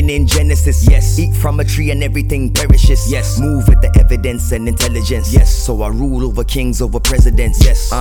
written in Genesis. Yes, eat from a tree and everything perishes. Yes, move with the evidence and intelligence. Yes, so I rule over kings, over presidents. Yes,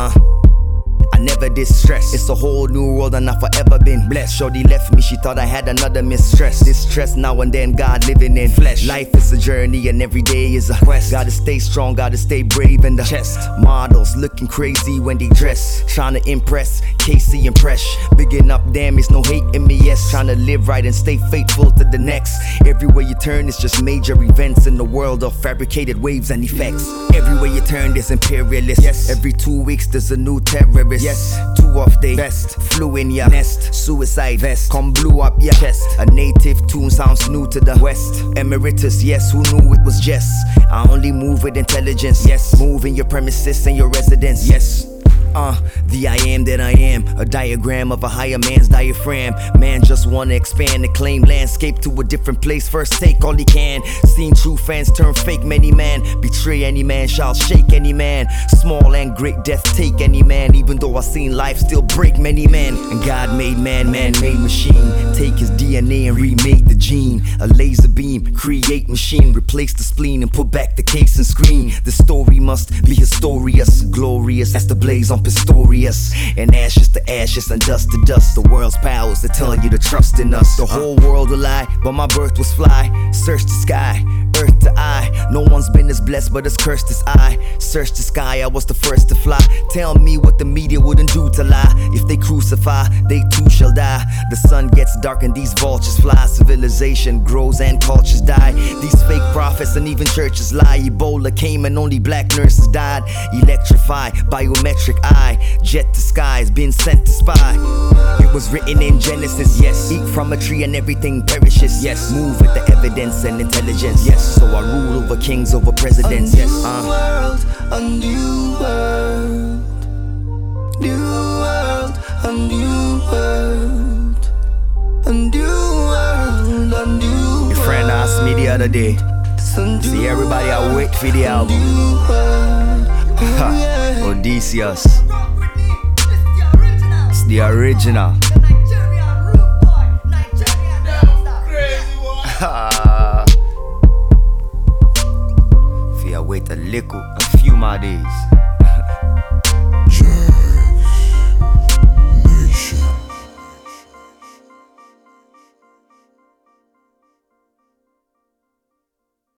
I never distress. It's a whole new world and I've forever been blessed. Shorty left me, she thought I had another mistress. Distress now and then, God living in flesh. Life is a journey and every day is a quest. Gotta stay strong, gotta stay brave in the chest. Models looking crazy when they dress, trying to impress Casey and Presh. Bigging up, damn, it's no hate in me, yes. Trying to live right and stay faithful to the next. Everywhere you turn, it's just major events in the world of fabricated waves and effects. Everywhere you turn, there's imperialists. Yes, every 2 weeks there's a new terrorist. Yes, two of they best flew in ya nest. Suicide vest come blew up ya chest. A native tune sounds new to the west. Emeritus, yes, who knew it was just? I only move with intelligence. Yes, move in your premises and your residence. Yes, the I am that I am, a diagram of a higher man's diaphragm. Man just wanna expand the claim landscape to a different place. First take all he can. Seen true fans turn fake, many man betray any man, shall shake any man. Small and great death take any man. Even though I seen life still break many men. And God made man, man made machine. Take his DNA and remade the gene. A laser beam, create machine, replace the spleen and put back the case and screen. The story must be historious, glorious as the blaze on Pistorius. And ashes to ashes and dust to dust. The world's powers that tell you to trust in us. The whole world will lie, but my birth was fly. Search the sky, earth to eye. No one's been as blessed but as cursed as I. Search the sky, I was the first to fly. Tell me what the media wouldn't do to lie. If they crucify, they too shall die. The sun gets dark and these vultures fly. Civilization grows and cultures die. These fake prophets and even churches lie. Ebola came and only black nurses died. Electrify, biometric eye. Jet to skies, been sent to spy. It was written in Genesis. Yes, eat from a tree and everything perishes. Yes, move with the evidence and intelligence. Yes, so I rule over kings, over presidents. Yes, a new world, new world, a new world, a new world, a new world. Your friend asked me the other day, see everybody I wait for the album. Odysseus, it's the original. If you wait a few more days.